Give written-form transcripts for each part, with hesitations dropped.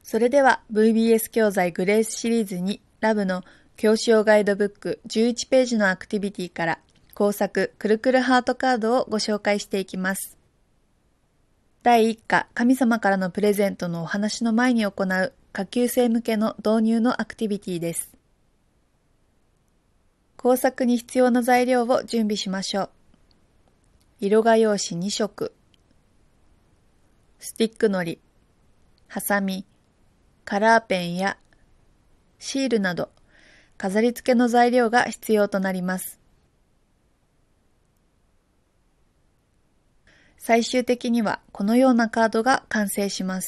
それでは VBS 教材グレースシリーズにラブの教師用ガイドブック11ページのアクティビティから工作くるくるハートカードをご紹介していきます。第1課神様からのプレゼントのお話の前に行う下級生向けの導入のアクティビティです。工作に必要な材料を準備しましょう。色画用紙2色、スティックのり、ハサミ、カラーペンやシールなど飾り付けの材料が必要となります。最終的にはこのようなカードが完成します。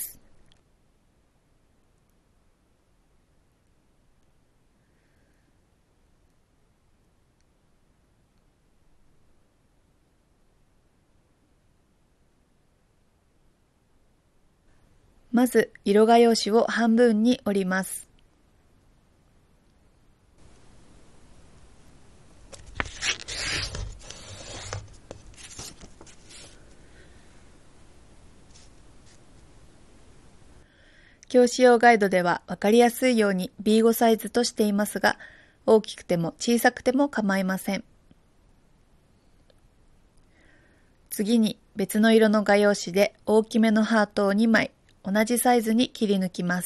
まず色画用紙を半分に折ります。教師用ガイドでは分かりやすいように B5 サイズとしていますが、大きくても小さくても構いません。次に別の色の画用紙で大きめのハートを2枚同じサイズに切り抜きます。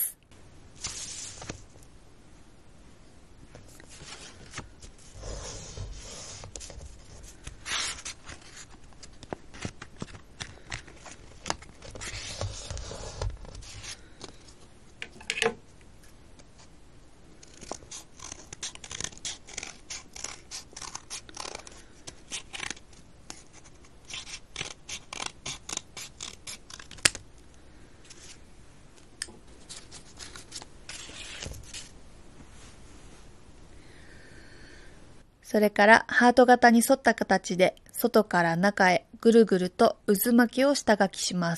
それからハート型に沿った形で外から中へぐるぐると渦巻きを下書きします。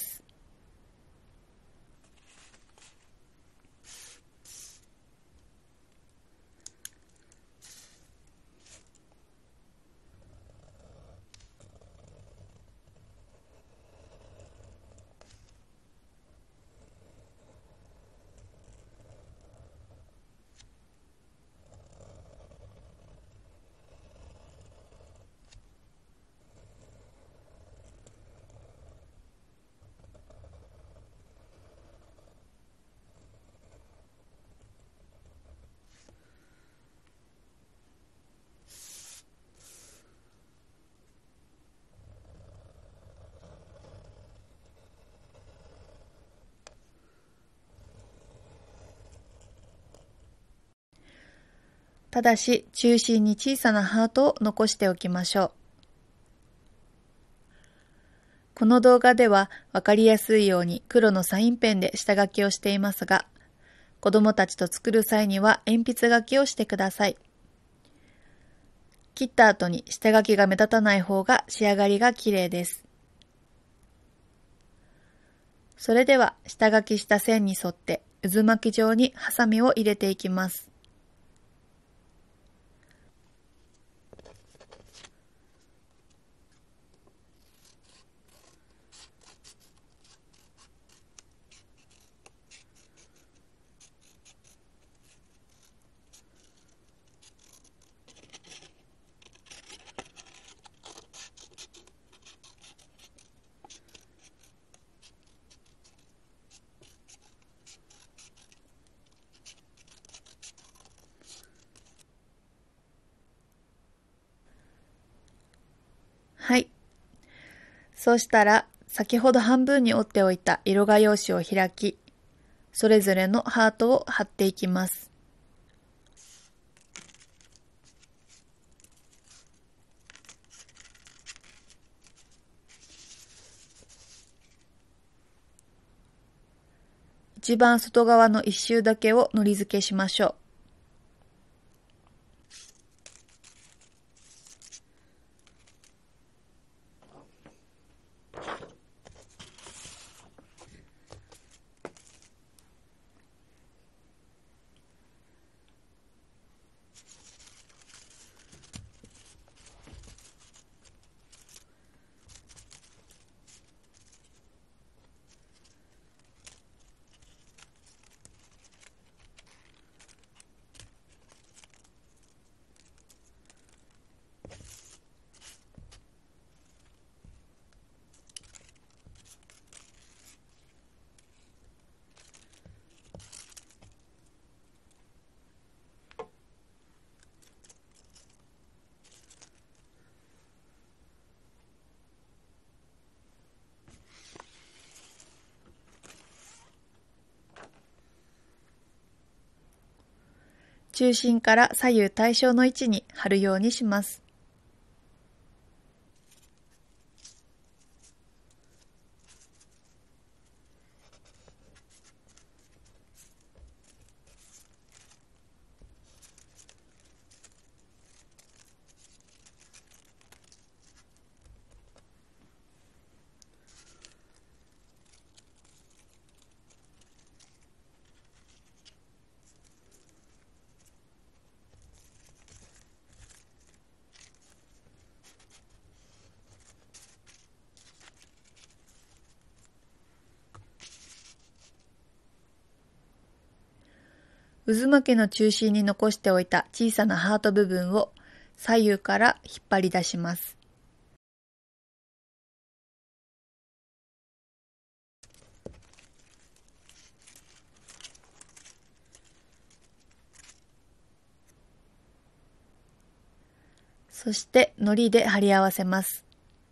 ただし中心に小さなハートを残しておきましょう。この動画ではわかりやすいように黒のサインペンで下書きをしていますが、子どもたちと作る際には鉛筆書きをしてください。切った後に下書きが目立たない方が仕上がりが綺麗です。それでは下書きした線に沿って渦巻き状にハサミを入れていきます。はい。そうしたら先ほど半分に折っておいた色画用紙を開き、それぞれのハートを貼っていきます。一番外側の一周だけをのり付けしましょう。 中心から左右対称の位置に貼るようにします。渦巻きの中心に残しておいた小さなハート部分を左右から引っ張り出します。そして糊で貼り合わせます。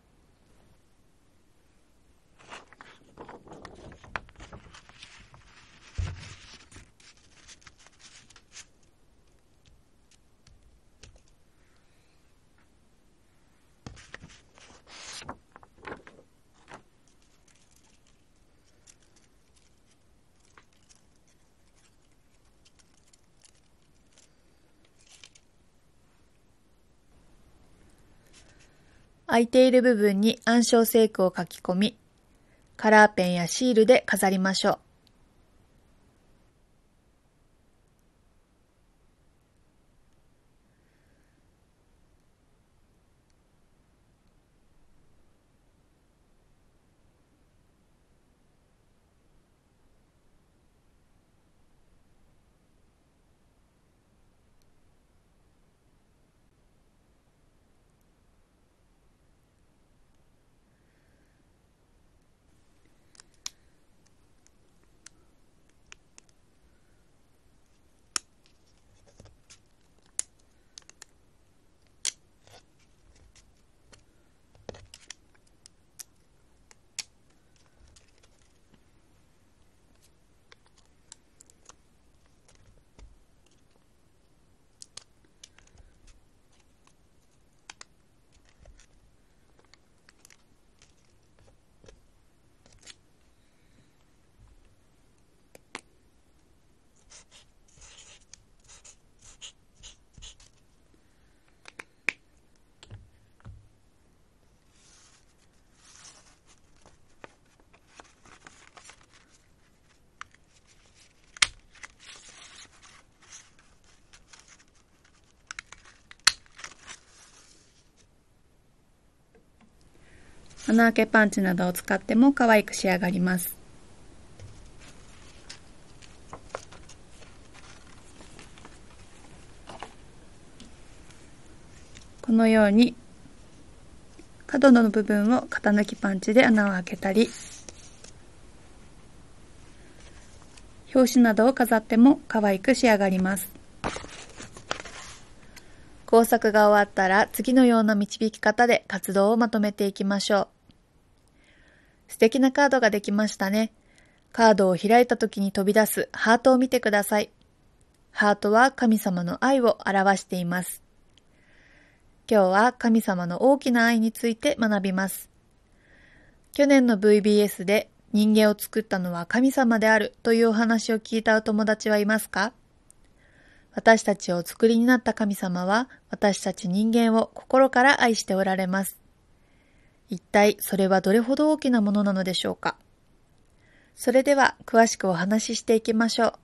空いている部分に暗証細工を書き込み、カラーペンやシールで飾りましょう。穴あけパンチなどを使っても可愛く仕上がります。このように角の部分を型抜きパンチで穴を開けたり、表紙などを飾っても可愛く仕上がります。工作が終わったら次のような導き方で活動をまとめていきましょう。素敵なカードができましたね。カードを開いた時に飛び出すハートを見てください。ハートは神様の愛を表しています。今日は神様の大きな愛について学びます。去年の VBS で人間を作ったのは神様であるというお話を聞いたお友達はいますか？私たちをお作りになった神様は私たち人間を心から愛しておられます。一体それはどれほど大きなものなのでしょうか。それでは詳しくお話ししていきましょう。